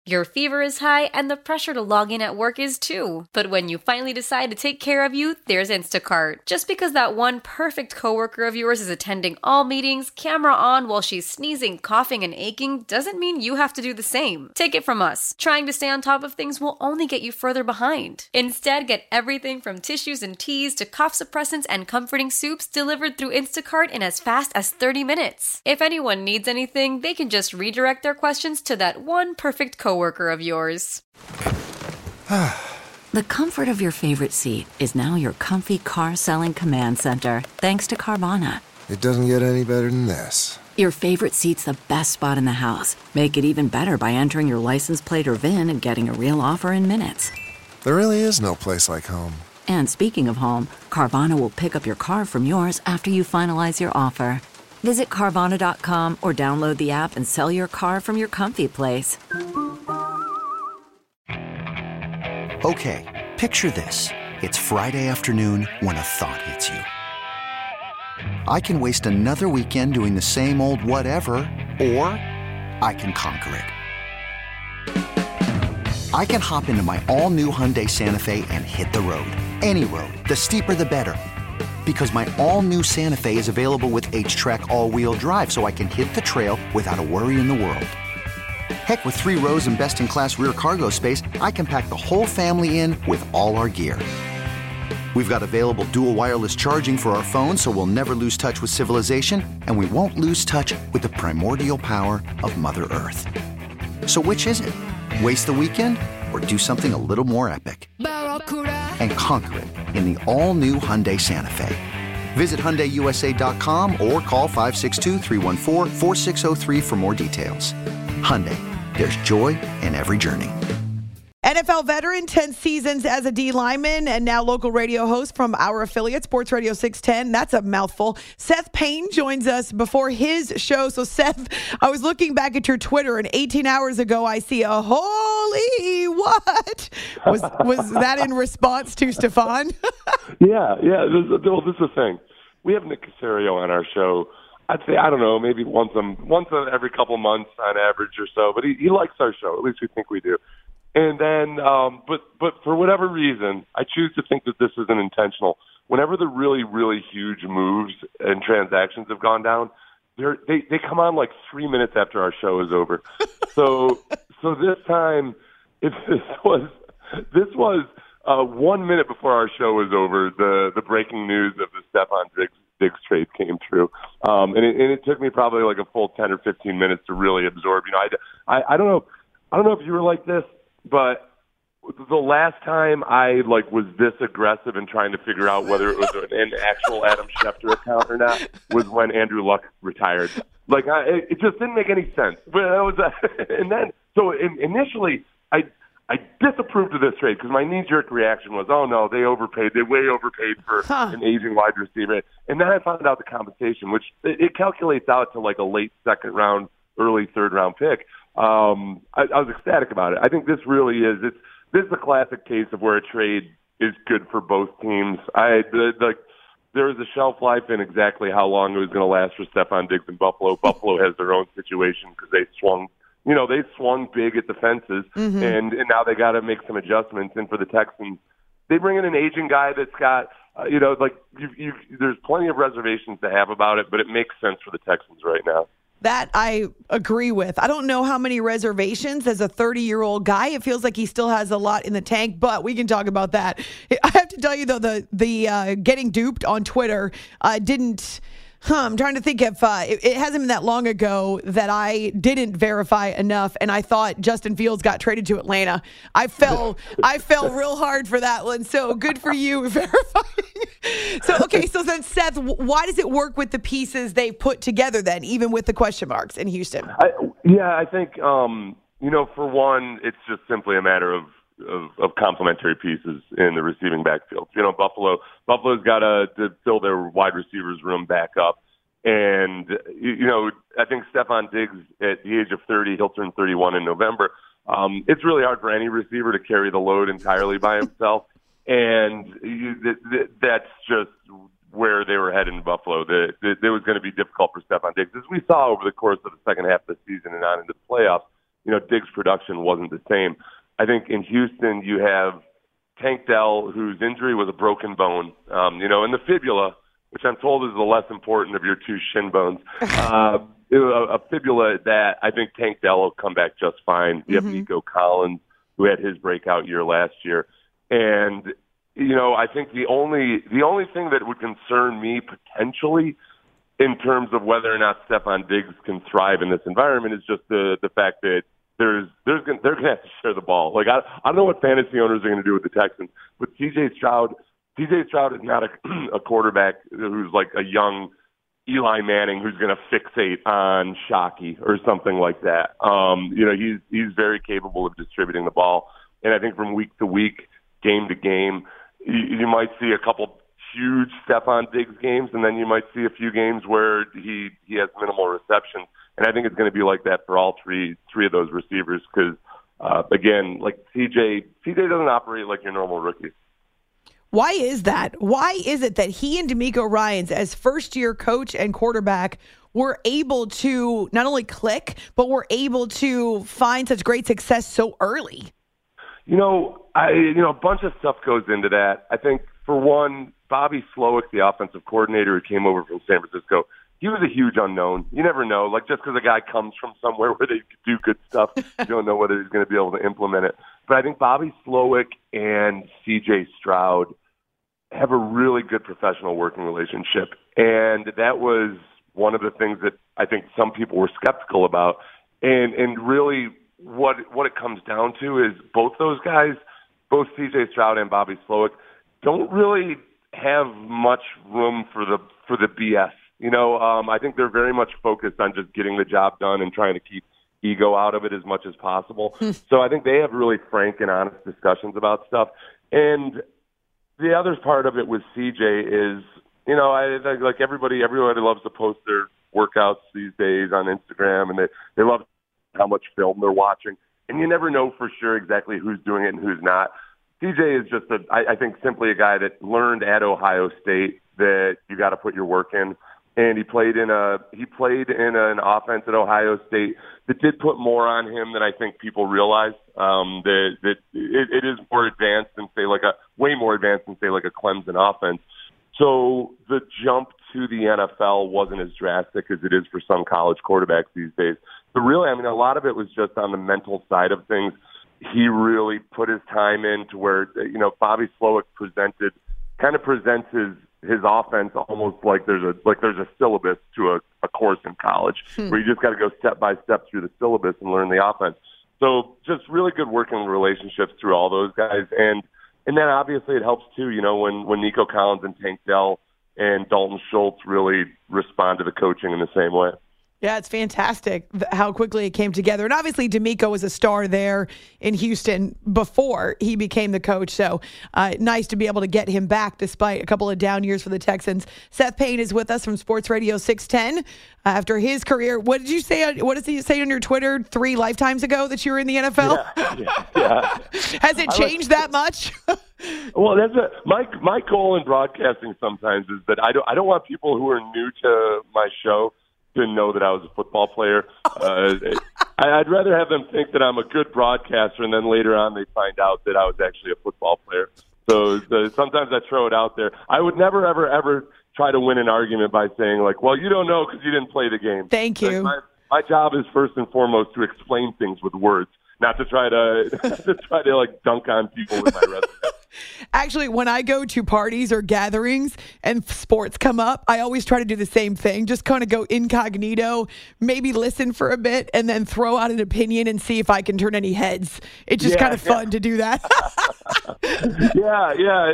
Your fever is high and the pressure to log in at work is too. But when you finally decide to take care of you, there's Instacart. Just because that one perfect coworker of yours is attending all meetings, camera on while she's sneezing, coughing, and aching, doesn't mean you have to do the same. Take it from us. Trying to stay on top of things will only get you further behind. Instead, get everything from tissues and teas to cough suppressants and comforting soups delivered through Instacart in as fast as 30 minutes. If anyone needs anything, they can just redirect their questions to that one perfect coworker of yours. The comfort of your favorite seat is now your comfy car selling command center, thanks to Carvana. It doesn't get any better than this. Your favorite seat's the best spot in the house. Make it even better by entering your license plate or VIN and getting a real offer in minutes. There really is no place like home. And speaking of home, Carvana will pick up your car from yours after you finalize your offer. Visit Carvana.com or download the app and sell your car from your comfy place. Okay, picture this. It's Friday afternoon when a thought hits you. I can waste another weekend doing the same old whatever, or I can conquer it. I can hop into my all-new Hyundai Santa Fe and hit the road. Any road. The steeper, the better. Because my all-new Santa Fe is available with H-Track all-wheel drive, so I can hit the trail without a worry in the world. Heck, with 3 rows and best-in-class rear cargo space, I can pack the whole family in with all our gear. We've got available dual wireless charging for our phones, so we'll never lose touch with civilization, and we won't lose touch with the primordial power of Mother Earth. So which is it? Waste the weekend or do something a little more epic? And conquer it in the all-new Hyundai Santa Fe. Visit HyundaiUSA.com or call 562-314-4603 for more details. Hyundai, there's joy in every journey. NFL veteran, 10 seasons as a D lineman, and now local radio host from our affiliate, Sports Radio 610. That's a mouthful. Seth Payne joins us before his show. So, Seth, I was looking back at your Twitter, and 18 hours ago, I see a holy what? Was that in response to Stefan? Yeah. This is the thing. We have Nick Caserio on our show. I'd say, I don't know, maybe once every couple months on average or so. But he likes our show. At least we think we do. And then, but for whatever reason, I choose to think that this isn't intentional. Whenever the really, really huge moves and transactions have gone down, they come on like 3 minutes after our show is over. So this time, this was 1 minute before our show was over. The breaking news of the Stefon Diggs trade came through, and it took me probably like a full 10 or 15 minutes to really absorb. You know, I don't know if you were like this. But the last time I was this aggressive in trying to figure out whether it was an actual Adam Schefter account or not was when Andrew Luck retired. It just didn't make any sense. But and then initially I disapproved of this trade because my knee-jerk reaction was, oh no, they overpaid. They way overpaid for an aging wide receiver. And then I found out the compensation, which it calculates out to like a late second round, early third round pick. I was ecstatic about it. I think this really is. This is a classic case of where a trade is good for both teams. There was a shelf life in exactly how long it was going to last for Stefon Diggs in Buffalo. Buffalo has their own situation because they swung big at the fences, and now they got to make some adjustments. And for the Texans, they bring in an aging guy that's got, there's plenty of reservations to have about it, but it makes sense for the Texans right now. That I agree with. I don't know how many reservations as a 30-year-old guy. It feels like he still has a lot in the tank, but we can talk about that. I have to tell you, though, the getting duped on Twitter didn't... I'm trying to think if it hasn't been that long ago that I didn't verify enough, and I thought Justin Fields got traded to Atlanta. I fell real hard for that one. So good for you verifying. So then Seth, why does it work with the pieces they put together then, even with the question marks in Houston? I think for one, it's just simply a matter of complementary pieces in the receiving backfield. Buffalo's got to fill their wide receivers room back up. And, I think Stefon Diggs at the age of 30, he'll turn 31 in November. It's really hard for any receiver to carry the load entirely by himself. And that's just where they were headed in Buffalo. It was going to be difficult for Stefon Diggs, as we saw over the course of the second half of the season and on into the playoffs. Diggs' production wasn't the same. I think in Houston you have Tank Dell, whose injury was a broken bone, and the fibula, which I'm told is the less important of your two shin bones. A fibula that I think Tank Dell will come back just fine. You have Nico Collins, who had his breakout year last year. And, I think the only thing that would concern me potentially in terms of whether or not Stephon Diggs can thrive in this environment is just the fact that they're going to have to share the ball. Like, I don't know what fantasy owners are going to do with the Texans, but C.J. Stroud is not a quarterback who's like a young Eli Manning who's going to fixate on Shockey or something like that. He's very capable of distributing the ball. And I think from week to week, game to game, you might see a couple huge Stephon Diggs games, and then you might see a few games where he has minimal reception. And I think it's going to be like that for all three of those receivers because, again, like CJ doesn't operate like your normal rookie. Why is that? Why is it that he and DeMeco Ryans, as first-year coach and quarterback, were able to not only click, but were able to find such great success so early? A bunch of stuff goes into that. I think, for one, Bobby Slowick, the offensive coordinator who came over from San Francisco, he was a huge unknown. You never know. Like, just because a guy comes from somewhere where they do good stuff, you don't know whether he's going to be able to implement it. But I think Bobby Slowick and C.J. Stroud have a really good professional working relationship. And that was one of the things that I think some people were skeptical about. And really what it comes down to is both those guys, both C.J. Stroud and Bobby Slowick, don't really have much room for the BS. I think they're very much focused on just getting the job done and trying to keep ego out of it as much as possible. So I think they have really frank and honest discussions about stuff. And the other part of it with CJ is, I think like everybody loves to post their workouts these days on Instagram, and they love how much film they're watching. And you never know for sure exactly who's doing it and who's not. CJ is just I think simply a guy that learned at Ohio State that you got to put your work in. And he played in an offense at Ohio State that did put more on him than I think people realize. That it is more advanced than way more advanced than like a Clemson offense. So the jump to the NFL wasn't as drastic as it is for some college quarterbacks these days. But really, a lot of it was just on the mental side of things. He really put his time in to where Bobby Slowick presents his offense almost like there's a syllabus to a course in college where you just got to go step by step through the syllabus and learn the offense. So just really good working relationships through all those guys. And then obviously it helps too, when Nico Collins and Tank Dell and Dalton Schultz really respond to the coaching in the same way. Yeah, it's fantastic how quickly it came together. And obviously, DeMeco was a star there in Houston before he became the coach. So nice to be able to get him back despite a couple of down years for the Texans. Seth Payne is with us from Sports Radio 610. After his career, what did you say? What does he say on your Twitter 3 lifetimes ago that you were in the NFL? Yeah. Has it changed that much? Well, that's my goal in broadcasting sometimes is that I don't want people who are new to my show to know that I was a football player. I'd rather have them think that I'm a good broadcaster, and then later on they find out that I was actually a football player. So sometimes I throw it out there. I would never, ever, ever try to win an argument by saying, like, well, you don't know because you didn't play the game. Thank you. My job is first and foremost to explain things with words, not to try to like dunk on people with my resume. Actually, when I go to parties or gatherings and sports come up, I always try to do the same thing. Just kind of go incognito, maybe listen for a bit, and then throw out an opinion and see if I can turn any heads. It's just kind of fun to do that. Yeah.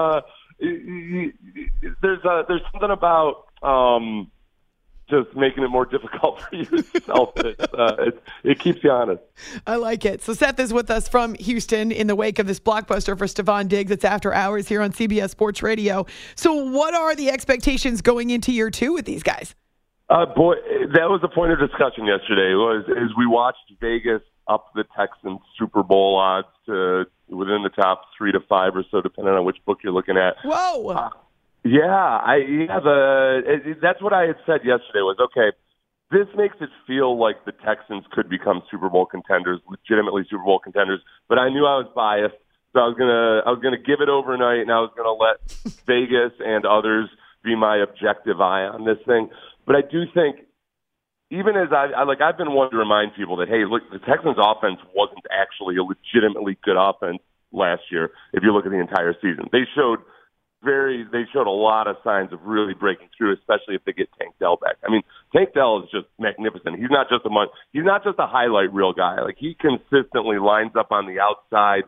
It's there's something about just making it more difficult for yourself. It keeps you honest. I like it. So Seth is with us from Houston in the wake of this blockbuster for Stephon Diggs. It's After Hours here on CBS Sports Radio. So what are the expectations going into year 2 with these guys? Boy, that was the point of discussion yesterday. Is we watched Vegas up the Texans Super Bowl odds to within the top 3 to 5 or so, depending on which book you're looking at. Whoa! That's what I had said yesterday was, okay, this makes it feel like the Texans could become Super Bowl contenders, legitimately Super Bowl contenders. But I knew I was biased, so I was gonna give it overnight, and I was gonna let Vegas and others be my objective eye on this thing. But I do think, even as I've been one to remind people that, hey, look, the Texans' offense wasn't actually a legitimately good offense last year. If you look at the entire season, they showed a lot of signs of really breaking through, especially if they get Tank Dell back. I mean, Tank Dell is just magnificent. He's not just a highlight reel guy. Like, he consistently lines up on the outside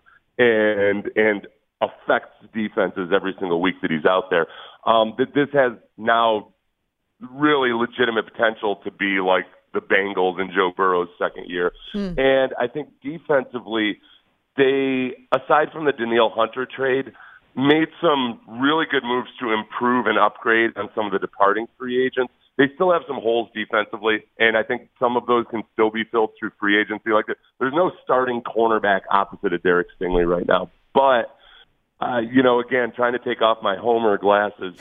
and affects defenses every single week that he's out there. This has now really legitimate potential to be like the Bengals in Joe Burrow's second year. And I think defensively, they, aside from the Danielle Hunter trade, made some really good moves to improve and upgrade on some of the departing free agents. They still have some holes defensively, and I think some of those can still be filled through free agency. Like, there's no starting cornerback opposite of Derek Stingley right now. But again, trying to take off my homer glasses,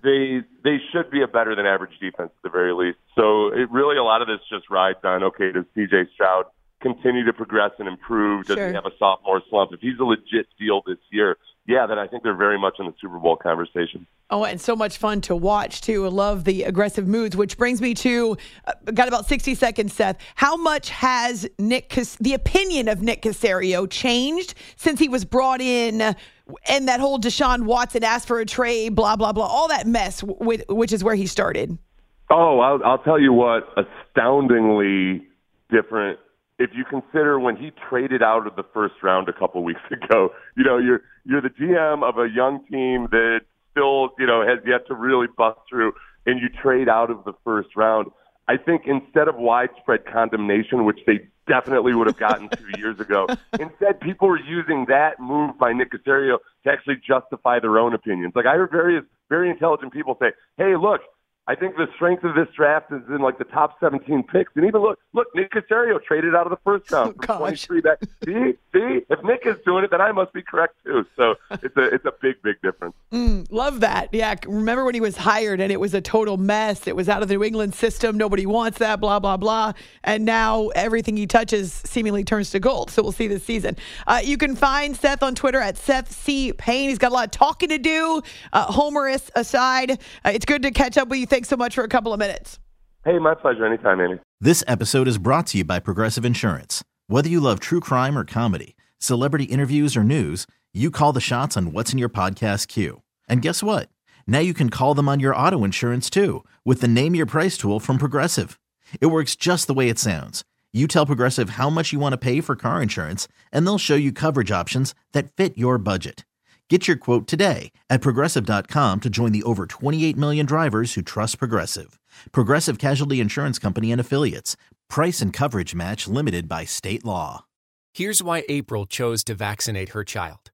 they should be a better than average defense at the very least. So it really, a lot of this just rides on, okay, does C.J. Stroud continue to progress and improve? Does he have a sophomore slump? If he's a legit deal this year, yeah, then I think they're very much in the Super Bowl conversation. Oh, and so much fun to watch, too. I love the aggressive moves, which brings me to, got about 60 seconds, Seth. How much has the opinion of Nick Caserio changed since he was brought in, and that whole Deshaun Watson asked for a trade, blah, blah, blah, all that mess, which is where he started? Oh, I'll tell you what, astoundingly different. If you consider when he traded out of the first round a couple weeks ago, you're the GM of a young team that still, has yet to really bust through, and you trade out of the first round. I think instead of widespread condemnation, which they definitely would have gotten 2 years ago, instead people were using that move by Nick Caserio to actually justify their own opinions. Like, I heard various very intelligent people say, hey, look, I think the strength of this draft is in like the top 17 picks. And even look, Nick Caserio traded out of the first round from 23 back. See, if Nick is doing it, then I must be correct too. So it's a big difference. Love that. Yeah. Remember when he was hired and it was a total mess. It was out of the New England system. Nobody wants that, blah, blah, blah. And now everything he touches seemingly turns to gold. So we'll see this season. You can find Seth on Twitter at Seth C. Payne. He's got a lot of talking to do. Humorous aside, it's good to catch up with you. Thanks so much for a couple of minutes. Hey, my pleasure. Anytime, Amy. This episode is brought to you by Progressive Insurance. Whether you love true crime or comedy, celebrity interviews or news, you call the shots on what's in your podcast queue. And guess what? Now you can call them on your auto insurance too with the Name Your Price tool from Progressive. It works just the way it sounds. You tell Progressive how much you want to pay for car insurance, and they'll show you coverage options that fit your budget. Get your quote today at Progressive.com to join the over 28 million drivers who trust Progressive. Progressive Casualty Insurance Company and Affiliates. Price and coverage match limited by state law. Here's why April chose to vaccinate her child.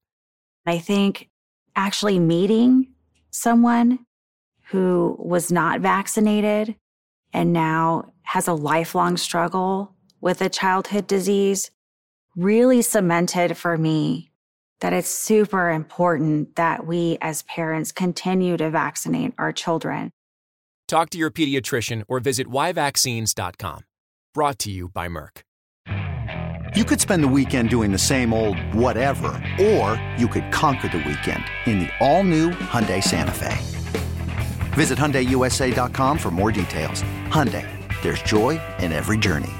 I think actually meeting someone who was not vaccinated and now has a lifelong struggle with a childhood disease really cemented for me that it's super important that we as parents continue to vaccinate our children. Talk to your pediatrician or visit yvaccines.com. Brought to you by Merck. You could spend the weekend doing the same old whatever, or you could conquer the weekend in the all-new Hyundai Santa Fe. Visit HyundaiUSA.com for more details. Hyundai, there's joy in every journey.